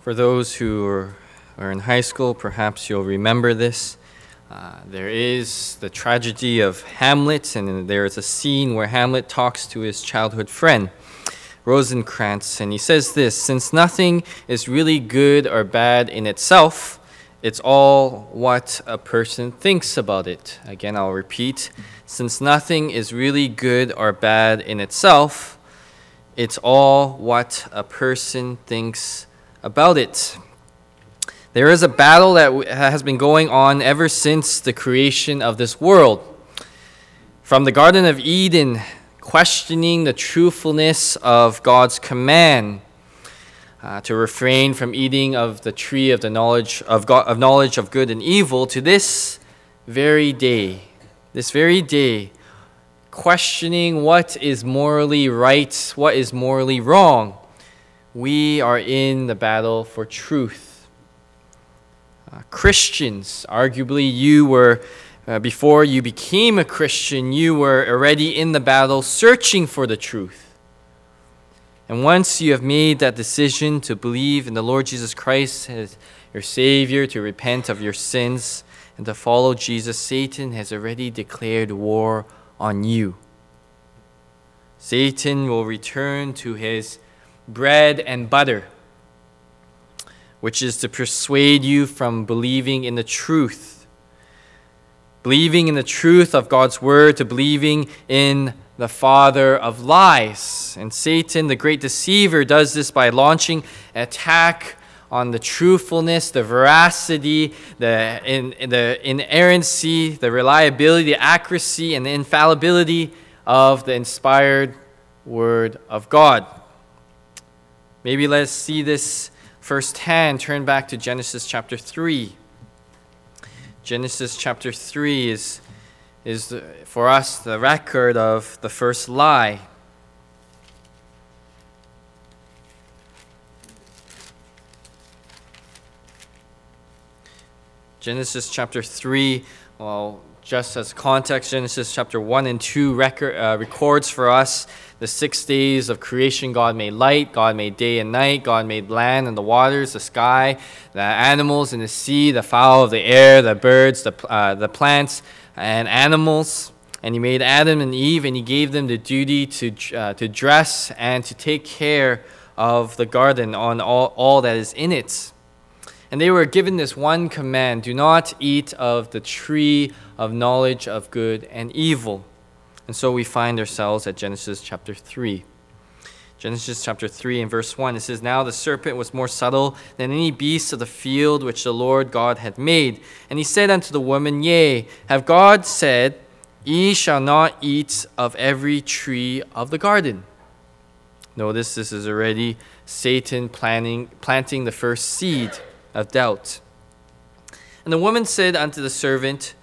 For those who are in high school, perhaps you'll remember this. There is the tragedy of Hamlet, and there is a scene where Hamlet talks to his childhood friend, Rosencrantz, and he says this: since nothing is really good or bad in itself, it's all what a person thinks about it. Again, I'll repeat. Since nothing is really good or bad in itself, it's all what a person thinks about it. There is a battle that has been going on ever since the creation of this world. From the Garden of Eden, questioning the truthfulness of God's command to refrain from eating of the tree of the knowledge of good and evil, to this very day, questioning what is morally right, what is morally wrong. We are in the battle for truth. Christians, arguably you were, before you became a Christian, you were already in the battle searching for the truth. And once you have made that decision to believe in the Lord Jesus Christ as your Savior, to repent of your sins, and to follow Jesus, Satan has already declared war on you. Satan will return to his bread and butter, which is to persuade you from believing in the truth. Believing in the truth of God's word to believing in the father of lies. And Satan, the great deceiver, does this by launching an attack on the truthfulness, the veracity, the inerrancy, the reliability, the accuracy, and the infallibility of the inspired word of God. Maybe let's see this firsthand. Turn back to Genesis chapter 3. Genesis chapter 3 is for us the record of the first lie. Genesis chapter 3, just as context, Genesis chapter 1 and 2 records for us the 6 days of creation. God made light, God made day and night, God made land and the waters, the sky, the animals in the sea, the fowl of the air, the birds, the plants and animals. And he made Adam and Eve, and he gave them the duty to dress and to take care of the garden on all that is in it. And they were given this one command: do not eat of the tree of knowledge of good and evil. And so we find ourselves at Genesis chapter 3. Genesis chapter 3 and verse 1, it says, now the serpent was more subtle than any beast of the field which the Lord God had made. And he said unto the woman, yea, have God said, ye shall not eat of every tree of the garden? Notice this is already Satan planting the first seed of doubt. And the woman said unto the serpent,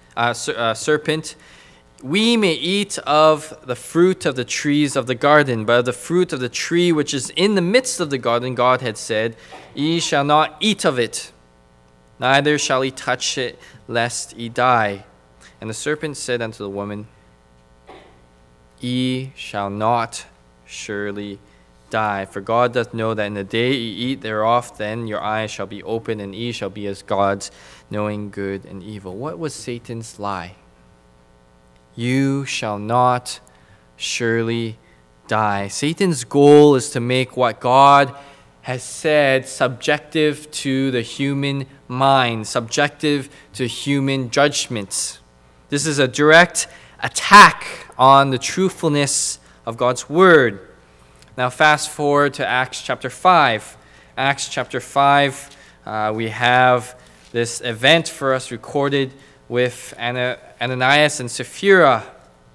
we may eat of the fruit of the trees of the garden, but of the fruit of the tree which is in the midst of the garden, God had said, ye shall not eat of it, neither shall ye touch it, lest ye die. And the serpent said unto the woman, ye shall not surely die. For God doth know that in the day ye eat thereof, then your eyes shall be opened, and ye shall be as gods, knowing good and evil. What was Satan's lie? You shall not surely die. Satan's goal is to make what God has said subjective to the human mind, subjective to human judgments. This is a direct attack on the truthfulness of God's word. Now fast forward to Acts chapter 5. Acts chapter 5, we have this event for us recorded with Ananias and Sapphira.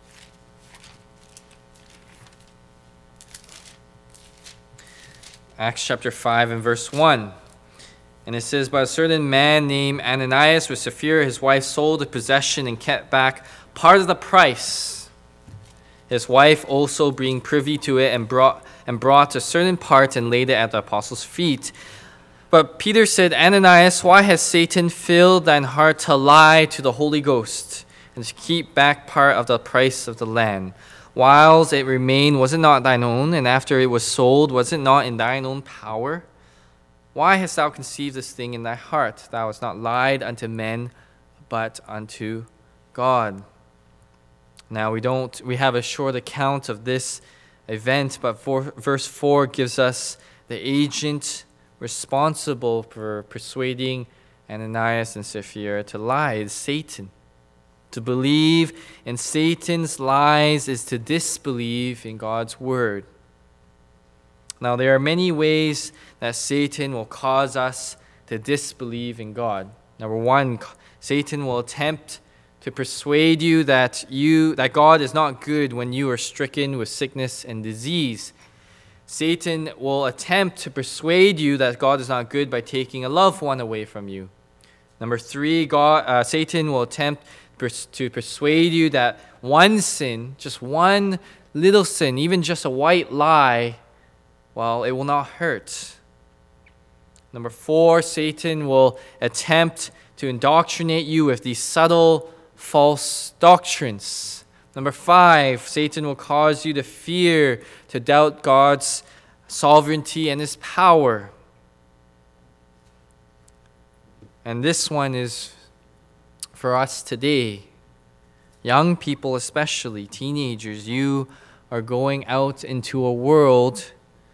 Acts chapter 5 and verse 1. And it says, but a certain man named Ananias with Sapphira, his wife, sold a possession and kept back part of the price. His wife also being privy to it and brought a certain part and laid it at the apostles' feet. But Peter said, Ananias, why has Satan filled thine heart to lie to the Holy Ghost and to keep back part of the price of the land? Whiles it remained, was it not thine own? And after it was sold, was it not in thine own power? Why hast thou conceived this thing in thy heart? Thou hast not lied unto men, but unto God. Now we have a short account of this event, but verse 4 gives us the agent responsible for persuading Ananias and Sapphira to lie is Satan. To believe in Satan's lies is to disbelieve in God's word. Now, there are many ways that Satan will cause us to disbelieve in God. Number one, Satan will attempt to persuade you that God is not good when you are stricken with sickness and disease. Satan will attempt to persuade you that God is not good by taking a loved one away from you. Number three, Satan will attempt to persuade you that one sin, just one little sin, even just a white lie, well, it will not hurt. Number four, Satan will attempt to indoctrinate you with these subtle, false doctrines. Number five, Satan will cause you to fear, to doubt God's sovereignty and his power. And this one is for us today. Young people especially, teenagers, you are going out into a world,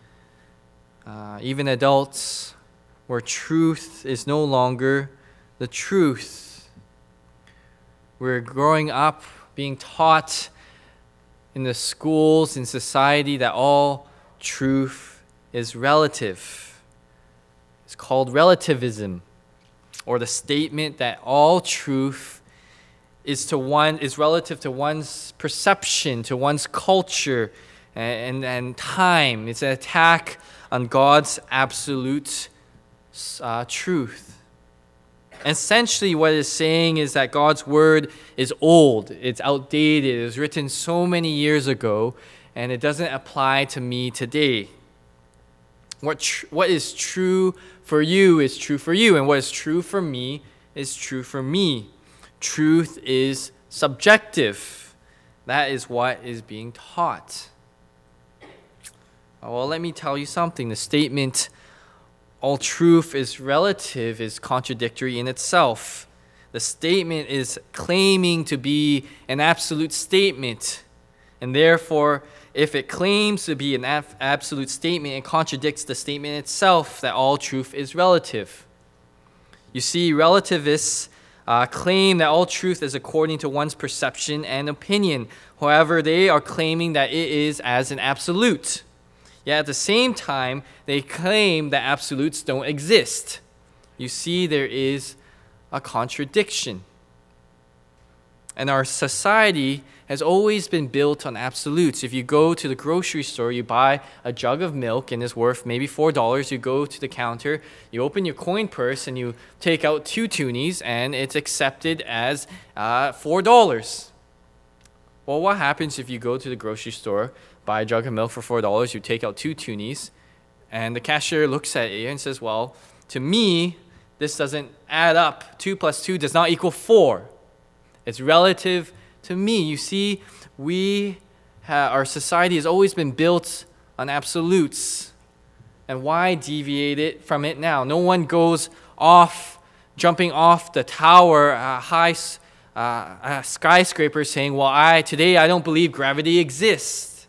even adults, where truth is no longer the truth. We're growing up being taught in the schools, in society, that all truth is relative. It's called relativism, or the statement that all truth is relative to one's perception, to one's culture and time. It's an attack on God's absolute truth. Essentially, what it's saying is that God's word is old, it's outdated, it was written so many years ago, and it doesn't apply to me today. What is true for you is true for you, and what is true for me is true for me. Truth is subjective. That is what is being taught. Well, let me tell you something. The statement, all truth is relative, is contradictory in itself. The statement is claiming to be an absolute statement, and therefore, if it claims to be an absolute statement, it contradicts the statement itself that all truth is relative. You see, relativists claim that all truth is according to one's perception and opinion. However, they are claiming that it is as an absolute. Yet at the same time, they claim that absolutes don't exist. You see, there is a contradiction. And our society has always been built on absolutes. If you go to the grocery store, you buy a jug of milk and it's worth maybe $4. You go to the counter, you open your coin purse, and you take out 2 toonies, and it's accepted as $4. Well, what happens if you go to the grocery store, buy a jug of milk for $4, you take out 2 toonies, and the cashier looks at you and says, well, to me, this doesn't add up. 2 plus 2 does not equal 4. It's relative to me. You see, our society has always been built on absolutes. And why deviate it from it now? No one goes jumping off the tower, a skyscraper, saying, well, today I don't believe gravity exists.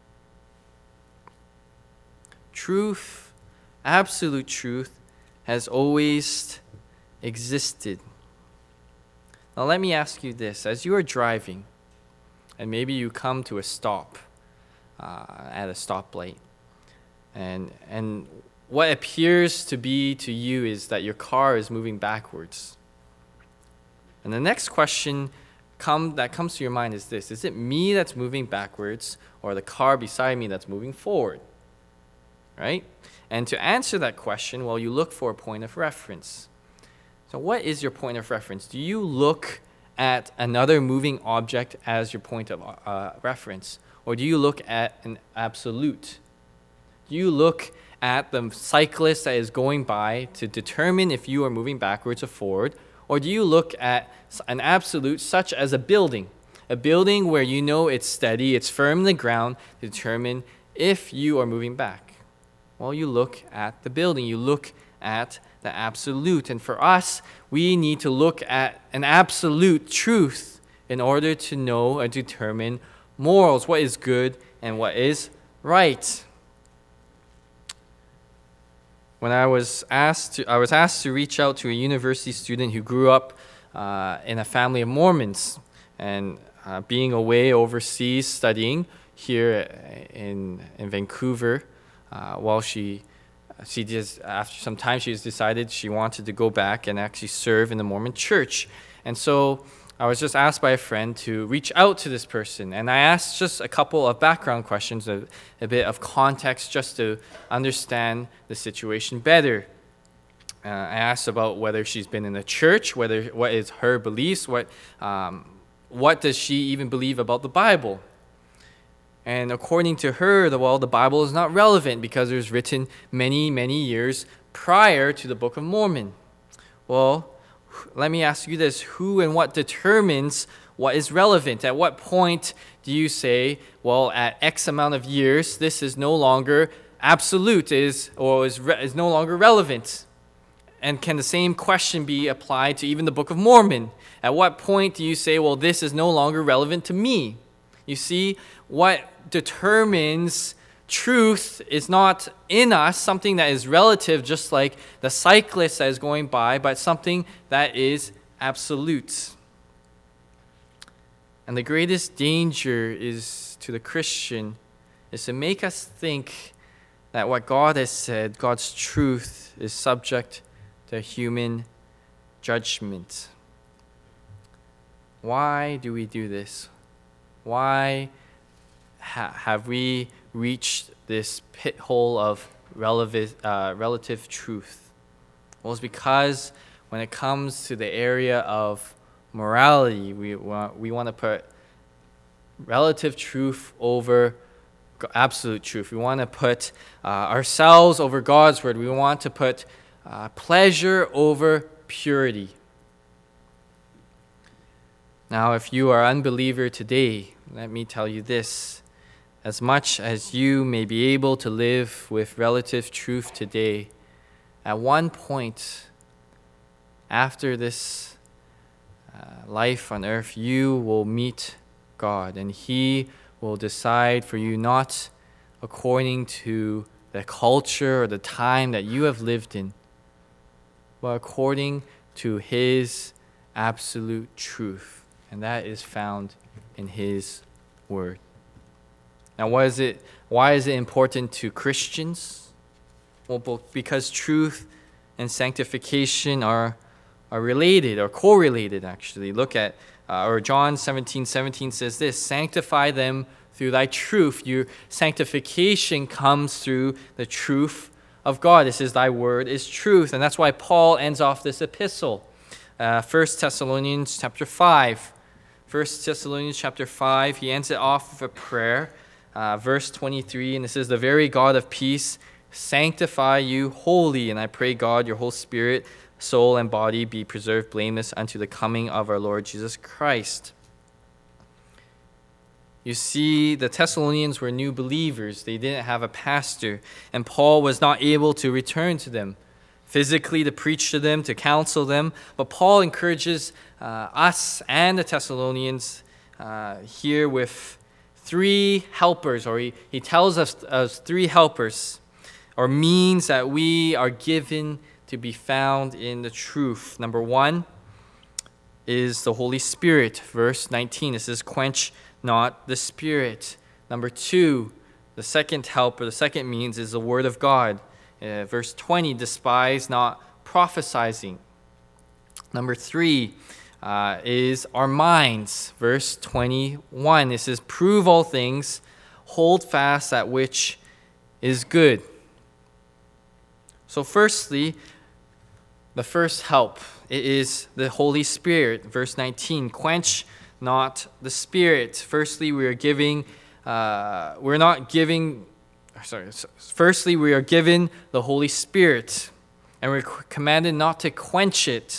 Truth, absolute truth, has always existed. Now let me ask you this. As you are driving, and maybe you come to a stop at a stoplight, and what appears to be to you is that your car is moving backwards. And the next question that comes to your mind is this: is it me that's moving backwards, or the car beside me that's moving forward? Right? And to answer that question, well, you look for a point of reference. So what is your point of reference? Do you look at another moving object as your point of reference? Or do you look at an absolute? Do you look at the cyclist that is going by to determine if you are moving backwards or forward? Or do you look at an absolute such as a building where you know it's steady, it's firm in the ground, to determine if you are moving back? Well, you look at the building. You look at the absolute. And for us, we need to look at an absolute truth in order to know and determine morals, what is good and what is right. When I was asked to reach out to a university student who grew up in a family of Mormons, and being away overseas studying here in Vancouver, while she just after some time she decided she wanted to go back and actually serve in the Mormon church. And so I was just asked by a friend to reach out to this person, and I asked just a couple of background questions, a bit of context, just to understand the situation better. I asked about whether she's been in the church, what is her beliefs, what does she even believe about the Bible. And according to her, the Bible is not relevant because it was written many, many years prior to the Book of Mormon. Well, let me ask you this: who and what determines what is relevant? At what point do you say, well, at X amount of years, this is no longer absolute, is no longer relevant? And can the same question be applied to even the Book of Mormon? At what point do you say, well, this is no longer relevant to me? You see, what determines truth is not in us, something that is relative, just like the cyclist that is going by, but something that is absolute. And the greatest danger is to the Christian is to make us think that what God has said, God's truth, is subject to human judgment. Why do we do this? Why have we reached this pit hole of relative truth? Well, it's because when it comes to the area of morality, we want to put relative truth over absolute truth. We want to put ourselves over God's word. We want to put pleasure over purity. Now, if you are an unbeliever today, let me tell you this. As much as you may be able to live with relative truth today, at one point after this life on earth, you will meet God, and He will decide for you not according to the culture or the time that you have lived in, but according to His absolute truth, and that is found in His Word. Now, why is it important to Christians? Well, because truth and sanctification are related, or correlated, actually. Look at, John 17:17 says this: sanctify them through thy truth. Your sanctification comes through the truth of God. It says thy word is truth. And that's why Paul ends off this epistle. 1 Thessalonians chapter 5. 1 Thessalonians chapter 5, he ends it off with a prayer. Verse 23, and it says, the very God of peace sanctify you wholly, and I pray God your whole spirit, soul, and body be preserved blameless unto the coming of our Lord Jesus Christ. You see, the Thessalonians were new believers. They didn't have a pastor, and Paul was not able to return to them physically to preach to them, to counsel them. But Paul encourages us and the Thessalonians here with three helpers, or he tells us three helpers, or means that we are given to be found in the truth. Number one is the Holy Spirit. Verse 19, it says, quench not the Spirit. Number two, the second helper, the second means is the Word of God. Verse 20, despise not prophesying. Number three is our minds. Verse 21, it says, prove all things, hold fast that which is good. So firstly, the first help, it is the Holy Spirit. Verse 19, quench not the Spirit. Firstly, we are given the Holy Spirit, and we're commanded not to quench it.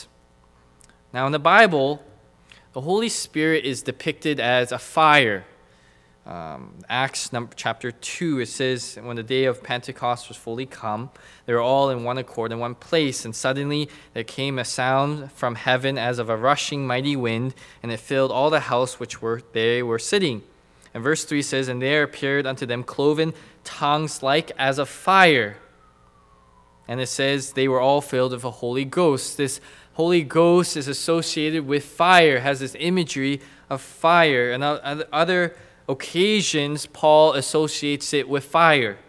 Now in the Bible, the Holy Spirit is depicted as a fire. Acts chapter 2, it says, when the day of Pentecost was fully come, they were all in one accord in one place, and suddenly there came a sound from heaven as of a rushing mighty wind, and it filled all the house which they were sitting. And verse 3 says, and there appeared unto them cloven tongues like as of fire. And it says they were all filled with the Holy Ghost. This Holy Ghost is associated with fire, has this imagery of fire. And other occasions, Paul associates it with fire.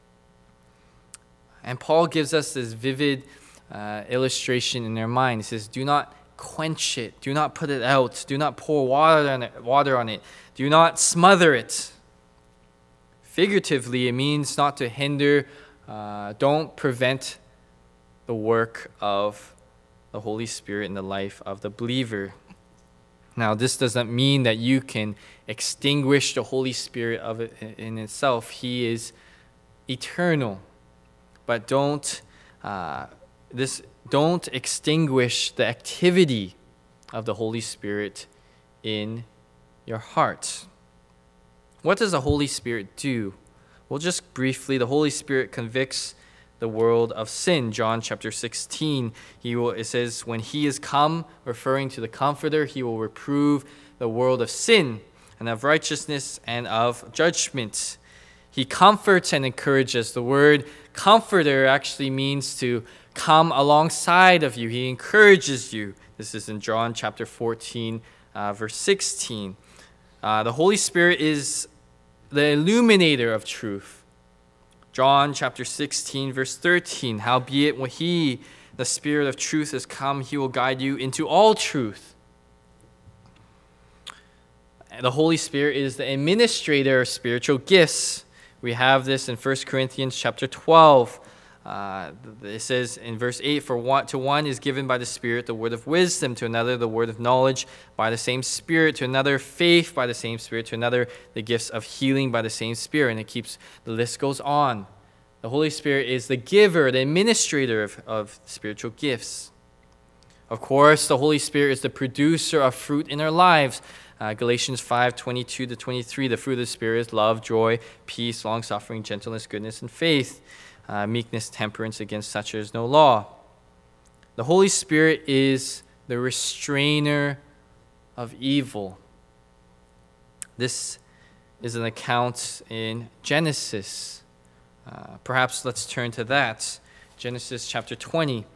And Paul gives us this vivid illustration in their mind. He says, do not quench it. Do not put it out. Do not pour water on it. Do not smother it. Figuratively, it means not to hinder, don't prevent the work of the Holy Spirit in the life of the believer. Now, this doesn't mean that you can extinguish the Holy Spirit of it in itself. He is eternal. But don't extinguish the activity of the Holy Spirit in your heart. What does the Holy Spirit do? Well, just briefly, the Holy Spirit convicts the world of sin. John chapter 16, it says, when he is come, referring to the Comforter, he will reprove the world of sin and of righteousness and of judgment. He comforts and encourages. The word comforter actually means to come alongside of you. He encourages you. This is in John chapter 14, verse 16. The Holy Spirit is the illuminator of truth. John chapter 16, verse 13. Howbeit when he, the Spirit of truth, is come, he will guide you into all truth. The Holy Spirit is the administrator of spiritual gifts. We have this in 1 Corinthians chapter 12. It says in verse 8, to one is given by the Spirit the word of wisdom, to another the word of knowledge by the same Spirit, to another faith by the same Spirit, to another the gifts of healing by the same Spirit. And the list goes on. The Holy Spirit is the giver, the administrator of spiritual gifts. Of course, the Holy Spirit is the producer of fruit in our lives. Galatians 5:22-23, the fruit of the Spirit is love, joy, peace, long-suffering, gentleness, goodness, and faith. Meekness, temperance, against such there is no law. The Holy Spirit is the restrainer of evil. This is an account in Genesis. Perhaps let's turn to that. Genesis chapter 20.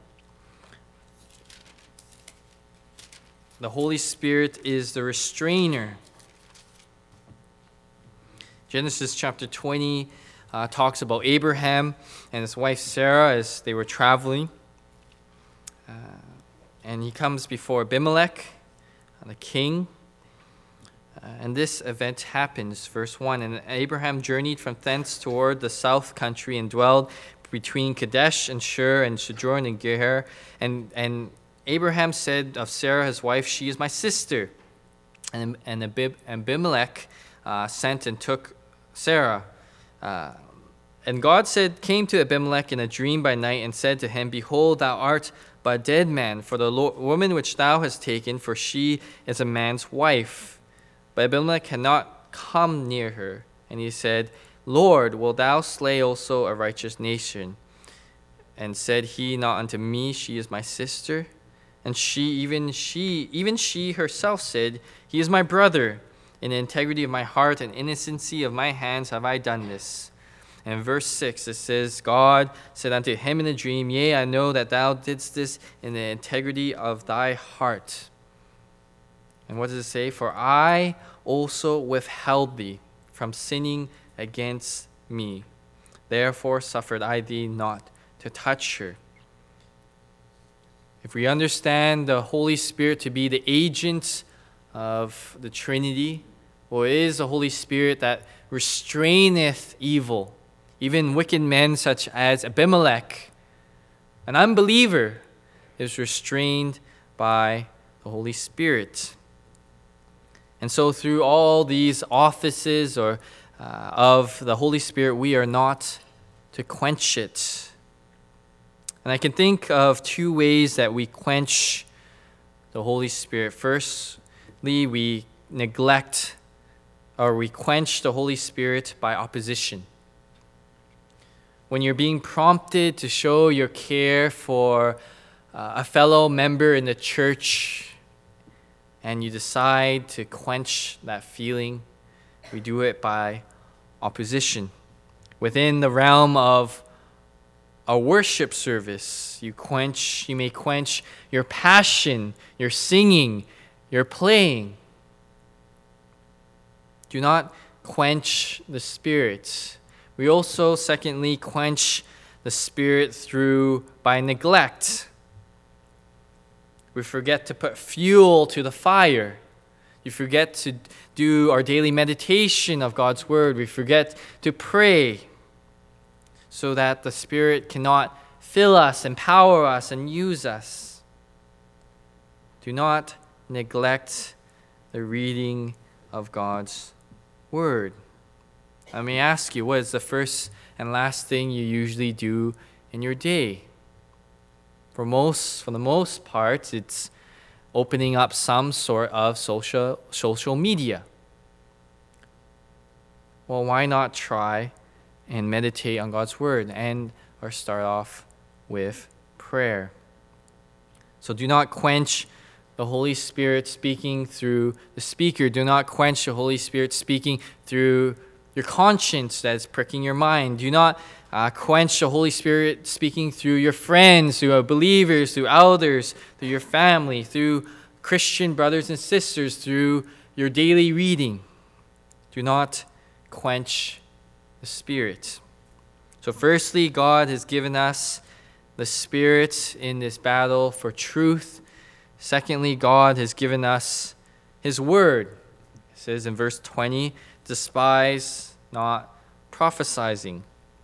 The Holy Spirit is the restrainer. Genesis chapter 20 talks about Abraham and his wife Sarah as they were traveling. And he comes before Abimelech, the king. And this event happens, verse 1. And Abraham journeyed from thence toward the south country and dwelled between Kadesh and Shur and sojourned in Gerar. And Abraham said of Sarah his wife, she is my sister. And Abimelech sent and took Sarah. And God came to Abimelech in a dream by night and said to him, behold, thou art but a dead man, for the woman which thou hast taken, for she is a man's wife. But Abimelech had not come near her. And he said, Lord, wilt thou slay also a righteous nation? And said he not unto me, she is my sister? And even she herself said, he is my brother. In the integrity of my heart and innocency of my hands have I done this. And in verse 6 it says, God said unto him in a dream, yea, I know that thou didst this in the integrity of thy heart. And what does it say? For I also withheld thee from sinning against me. Therefore suffered I thee not to touch her. If we understand the Holy Spirit to be the agent of the Trinity, well, it is the Holy Spirit that restraineth evil. Even wicked men such as Abimelech, an unbeliever, is restrained by the Holy Spirit. And so through all these offices of the Holy Spirit, we are not to quench it. And I can think of two ways that we quench the Holy Spirit. Firstly, we neglect or we quench the Holy Spirit by opposition. When you're being prompted to show your care for a fellow member in the church and you decide to quench that feeling, we do it by opposition. Within the realm of a worship service, you may quench your passion, your singing, your playing. Do not quench the Spirit. We also, secondly, quench the Spirit by neglect. We forget to put fuel to the fire. We forget to do our daily meditation of God's Word. We forget to pray so that the Spirit cannot fill us, empower us, and use us. Do not neglect the reading of God's Word. Let me ask you, what is the first and last thing you usually do in your day? For the most part, it's opening up some sort of social media. Well, why not try and meditate on God's Word or start off with prayer? So do not quench the Holy Spirit speaking through the speaker. Do not quench the Holy Spirit speaking through your conscience that is pricking your mind. Do not quench the Holy Spirit speaking through your friends, through believers, through elders, through your family, through Christian brothers and sisters, through your daily reading. Do not quench the Spirit. So firstly, God has given us the Spirit in this battle for truth. Secondly, God has given us His Word. It says in verse 20, despise not prophesying.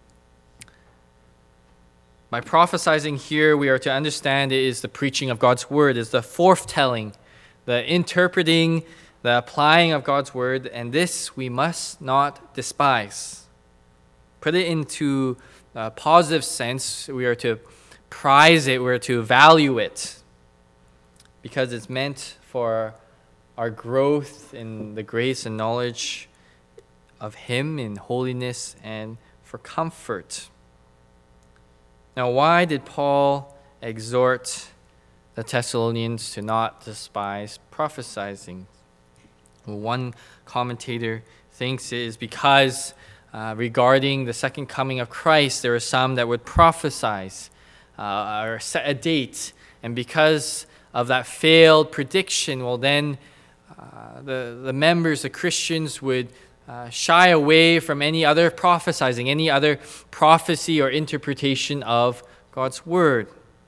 By prophesying here, we are to understand it is the preaching of God's Word, is the forthtelling, the interpreting, the applying of God's Word, and this we must not despise. Put it into a positive sense, we are to prize it, we are to value it, because it's meant for our growth in the grace and knowledge of Him in holiness and for comfort. Now, why did Paul exhort the Thessalonians to not despise prophesying? Well, one commentator thinks it is because regarding the second coming of Christ, there are some that would prophesy or set a date, and because of that failed prediction, well then the members, the Christians, would shy away from any other prophesying, any other prophecy or interpretation of God's Word.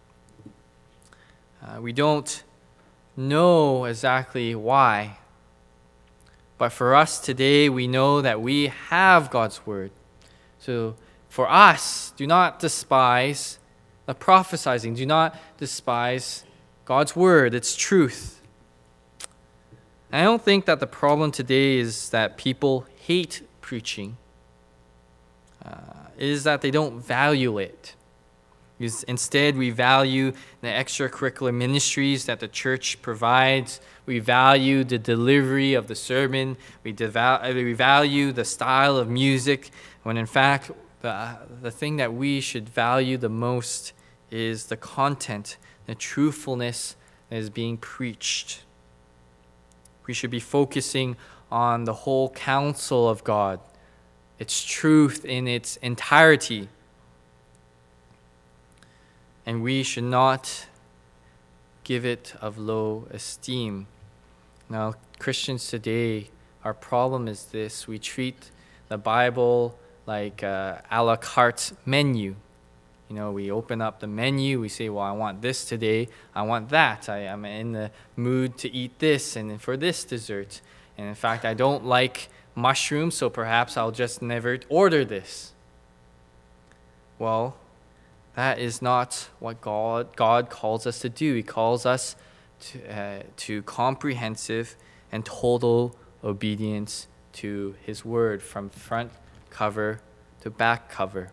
We don't know exactly why, but for us today, we know that we have God's Word. So for us, do not despise the prophesying. Do not despise God's Word, its truth. I don't think that the problem today is that people hate preaching. It is that they don't value it. Instead, we value the extracurricular ministries that the church provides. We value the delivery of the sermon. We value the style of music, when in fact, the thing that we should value the most is the content, the truthfulness that is being preached. We should be focusing on the whole counsel of God, its truth in its entirety. And we should not give it of low esteem. Now, Christians today, our problem is this: we treat the Bible like a la carte menu. We open up the menu, we say, well, I want this today, I want that. I am in the mood to eat this and for this dessert. And in fact, I don't like mushrooms, so perhaps I'll just never order this. Well, that is not what God calls us to do. He calls us to comprehensive and total obedience to His Word from front cover to back cover.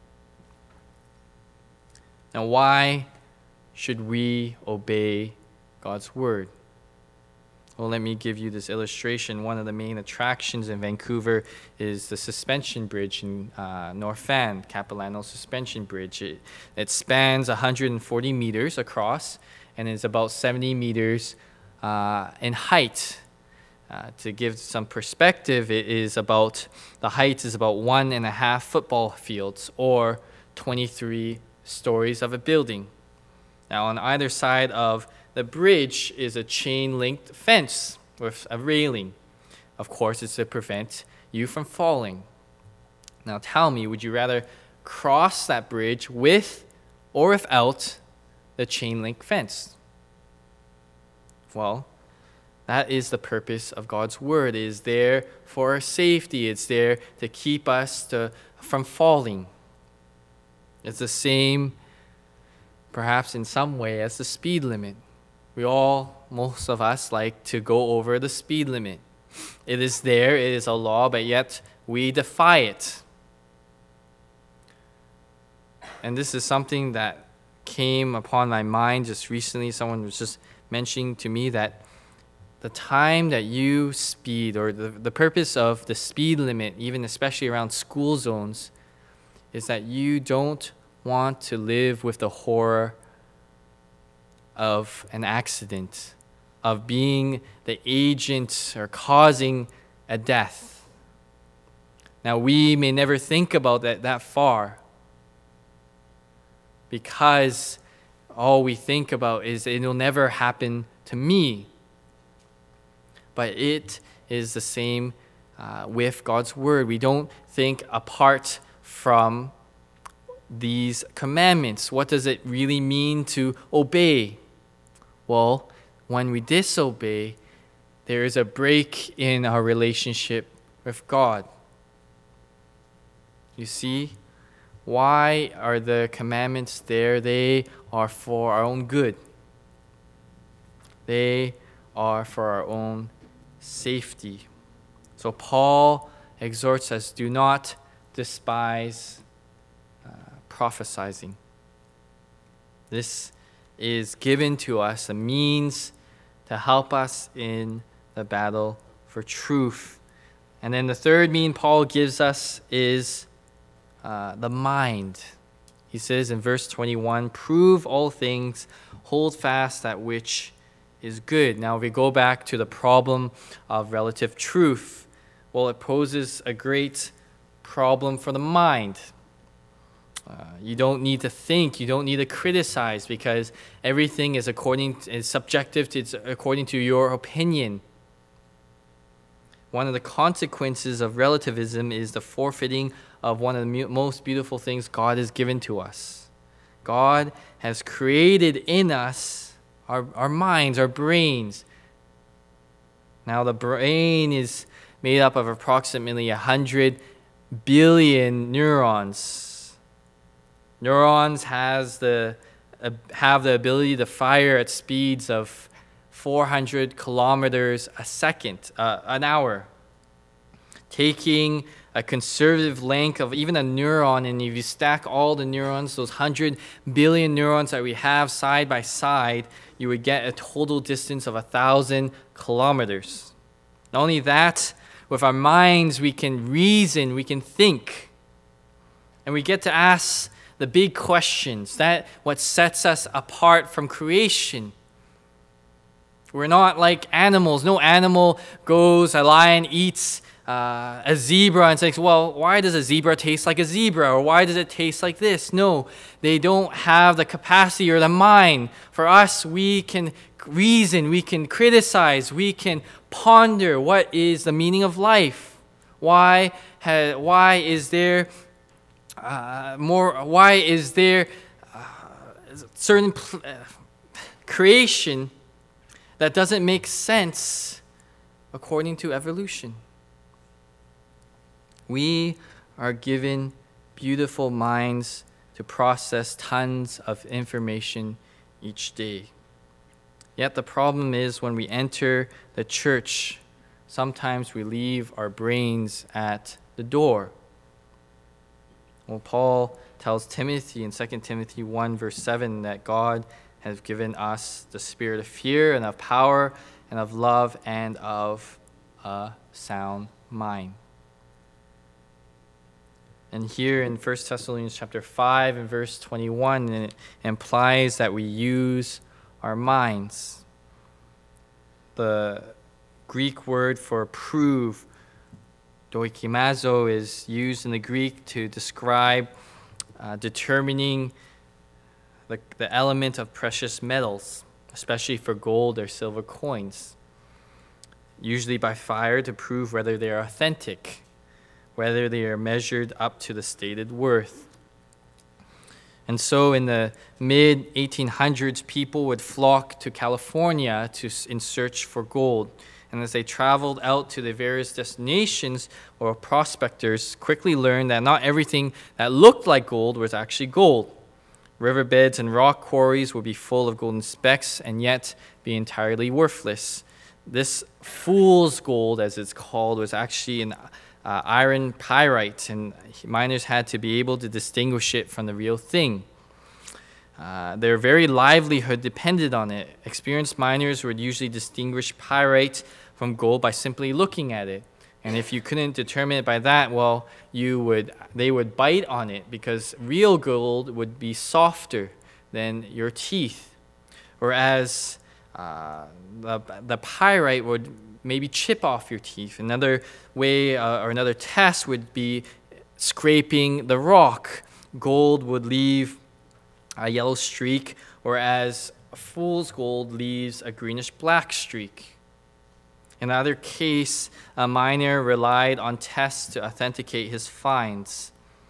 Now, why should we obey God's Word? Well, let me give you this illustration. One of the main attractions in Vancouver is the suspension bridge in North Van, Capilano Suspension Bridge. It spans 140 meters across and is about 70 meters in height. To give some perspective, the height is about 1.5 football fields or 23 stories of a building. Now, on either side of the bridge is a chain-linked fence with a railing. Of course, it's to prevent you from falling. Now tell me, would you rather cross that bridge with or without the chain-link fence? Well, that is the purpose of God's word. It is there for our safety. It's there to keep us from falling. It's the same, perhaps in some way, as the speed limit. Most of us like to go over the speed limit. It is there, it is a law, but yet we defy it. And this is something that came upon my mind just recently. Someone was just mentioning to me that the time that you speed, or the purpose of the speed limit, even especially around school zones, is that you don't want to live with the horror of an accident, of being the agent or causing a death. Now, we may never think about that far, because all we think about is it will never happen to me. But it is the same with God's word. We don't think apart from these commandments. What does it really mean to obey? Well, when we disobey, there is a break in our relationship with God. You see, why are the commandments there? They are for our own good. They are for our own safety. So Paul exhorts us, do not despise prophesying. This is given to us, a means to help us in the battle for truth. And then the third mean Paul gives us is the mind. He says in verse 21, prove all things, hold fast that which is good. Now, if we go back to the problem of relative truth, well, it poses a great problem for the mind. You don't need to think, you don't need to criticize, because everything is subjective, it's according to your opinion. One of the consequences of relativism is the forfeiting of one of the most beautiful things God has given to us. God has created in us our minds, our brains. Now, the brain is made up of approximately 100 billion neurons. Neurons have the ability to fire at speeds of 400 kilometers an hour. Taking a conservative length of even a neuron, and if you stack all the neurons, those 100 billion neurons that we have side by side, you would get a total distance of 1,000 kilometers. Not only that, with our minds, we can reason, we can think, and we get to ask the big questions. That's what sets us apart from creation. We're not like animals. No animal goes, a lion eats a zebra and says, well, why does a zebra taste like a zebra? Or why does it taste like this? No, they don't have the capacity or the mind. For us, we can reason, we can criticize, we can ponder what is the meaning of life. Why is there certain creation that doesn't make sense according to evolution? We are given beautiful minds to process tons of information each day. Yet the problem is, when we enter the church, sometimes we leave our brains at the door. Well, Paul tells Timothy in 2 Timothy 1 verse 7 that God has given us the spirit of fear and of power and of love and of a sound mind. And here in 1 Thessalonians chapter 5 and verse 21, it implies that we use our minds. The Greek word for prove, doikimazo, is used in the Greek to describe determining the element of precious metals, especially for gold or silver coins, usually by fire to prove whether they are authentic, whether they are measured up to the stated worth. And so in the mid-1800s, people would flock to California in search for gold. And as they traveled out to the various destinations, or prospectors quickly learned that not everything that looked like gold was actually gold. Riverbeds and rock quarries would be full of golden specks and yet be entirely worthless. This fool's gold, as it's called, was actually an iron pyrite, and miners had to be able to distinguish it from the real thing. Their very livelihood depended on it. Experienced miners would usually distinguish pyrite from gold by simply looking at it. And if you couldn't determine it by that, well, they would bite on it, because real gold would be softer than your teeth. Whereas the pyrite would maybe chip off your teeth. Another way or another test would be scraping the rock. Gold would leave a yellow streak, whereas fool's gold leaves a greenish-black streak. In either case, a miner relied on tests to authenticate his finds.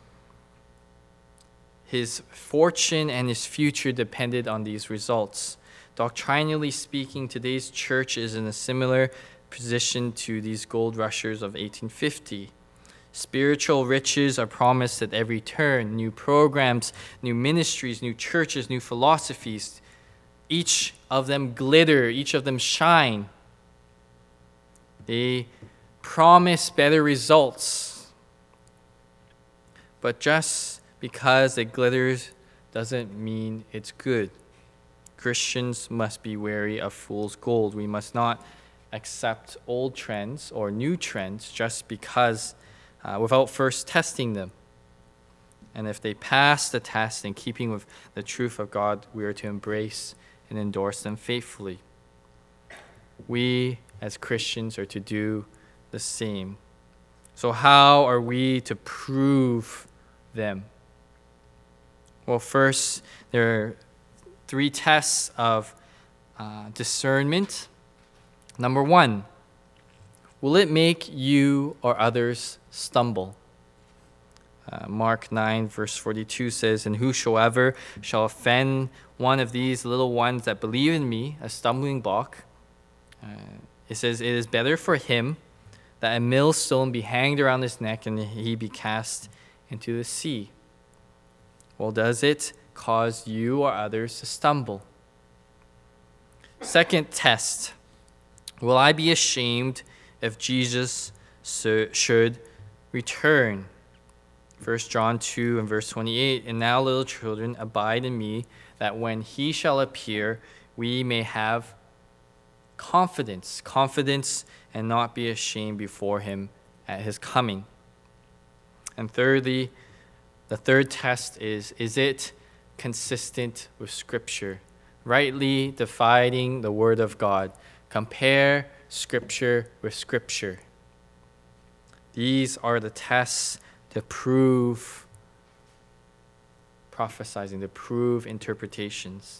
His fortune and his future depended on these results. Doctrinally speaking, today's church is in a similar position to these gold rushers of 1850. Spiritual riches are promised at every turn. New programs, new ministries, new churches, new philosophies. Each of them glitter, each of them shine. They promise better results. But just because it glitters doesn't mean it's good. Christians must be wary of fool's gold. We must not accept old trends or new trends just because without first testing them. And if they pass the test in keeping with the truth of God, we are to embrace and endorse them faithfully. We as Christians are to do the same. So how are we to prove them? Well, first, there are 3 tests of discernment. Number 1, will it make you or others stumble? Mark 9, verse 42 says, "And whosoever shall offend one of these little ones that believe in me, a stumbling block," it says, "it is better for him that a millstone be hanged around his neck and he be cast into the sea." Well, does it cause you or others to stumble? Second test, will I be ashamed if Jesus should return? 1 John 2 and verse 28, "And now, little children, abide in me, that when he shall appear, we may have confidence and not be ashamed before him at his coming." And thirdly, the third test is it consistent with Scripture? Rightly dividing the Word of God. Compare Scripture with Scripture. These are the tests to prove prophesizing, to prove interpretations.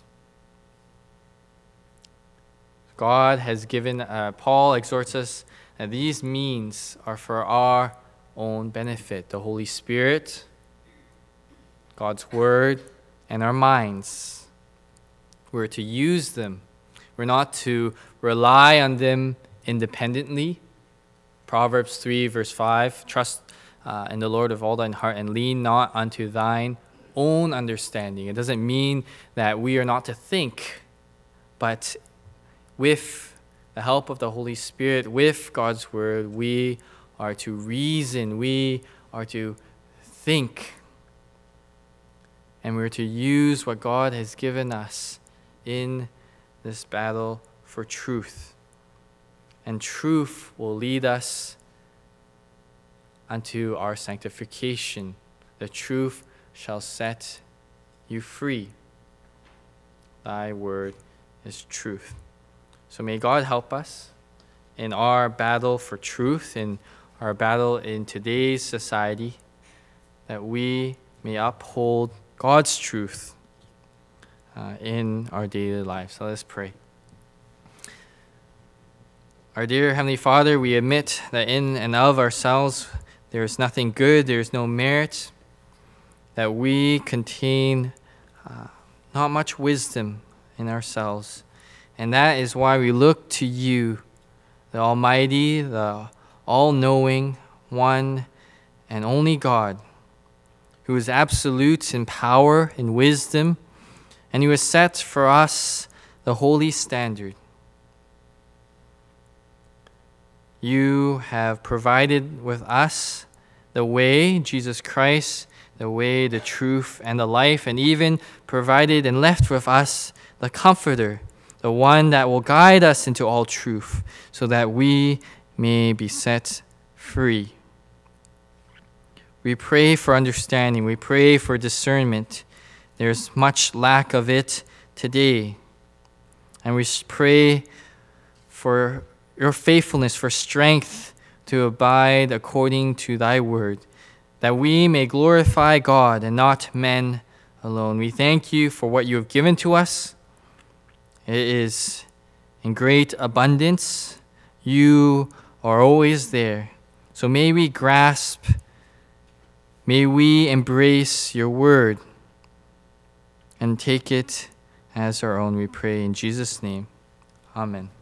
God has given, Paul exhorts us that these means are for our own benefit. The Holy Spirit, God's Word, and our minds. We're to use them. We're not to rely on them independently. Proverbs 3 verse 5, "Trust in the Lord with all thine heart and lean not unto thine own understanding." It doesn't mean that we are not to think, but with the help of the Holy Spirit, with God's Word, we are to reason, we are to think, and we're to use what God has given us in this battle for truth. and truth will lead us unto our sanctification. The truth shall set you free. Thy word is truth. So may God help us in our battle for truth, in our battle in today's society, that we may uphold God's truth in our daily lives. So let's pray. Our dear Heavenly Father, we admit that in and of ourselves there is nothing good, there is no merit, that we contain not much wisdom in ourselves. And that is why we look to you, the Almighty, the all-knowing, one and only God, who is absolute in power and wisdom, and who has set for us the holy standard. You have provided with us the way, Jesus Christ, the way, the truth, and the life, and even provided and left with us the Comforter, the one that will guide us into all truth, so that we may be set free. We pray for understanding. We pray for discernment. There's much lack of it today. And we pray for your faithfulness, for strength to abide according to thy word, that we may glorify God and not men alone. We thank you for what you have given to us. It is in great abundance. You are always there. So may we grasp, may we embrace your word and take it as our own, we pray in Jesus' name. Amen.